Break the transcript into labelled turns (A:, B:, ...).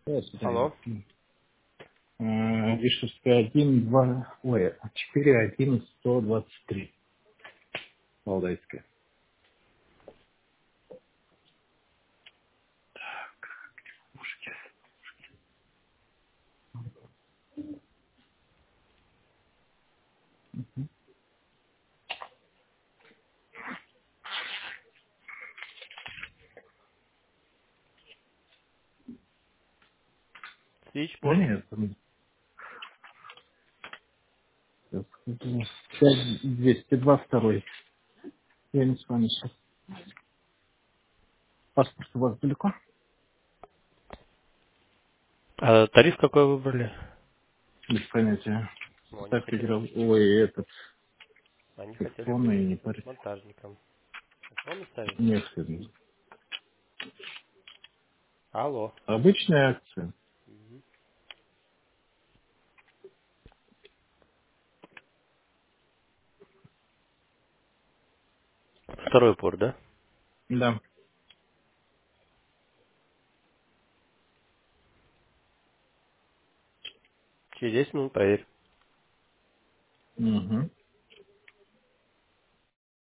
A: Алло.
B: Вишевская 1, 2, 4, 1, 123. Валдайская. Да
A: Свичборд.
B: нет, там сейчас скажу. 5202. Я не с вами сейчас. Паспорт у вас далеко?
A: А тариф какой выбрали?
B: Без понятия.
A: Ну, они
B: Ставьте
A: хотели,
B: играл. Ой, этот.
A: они хотели
B: Телефон и
A: бы
B: не парить.
A: монтажником. Телефоны ставить?
B: Нет,
A: Алло.
B: обычная акция.
A: Второй порт, да?
B: Да.
A: Через 10 минут проверь.
B: Угу.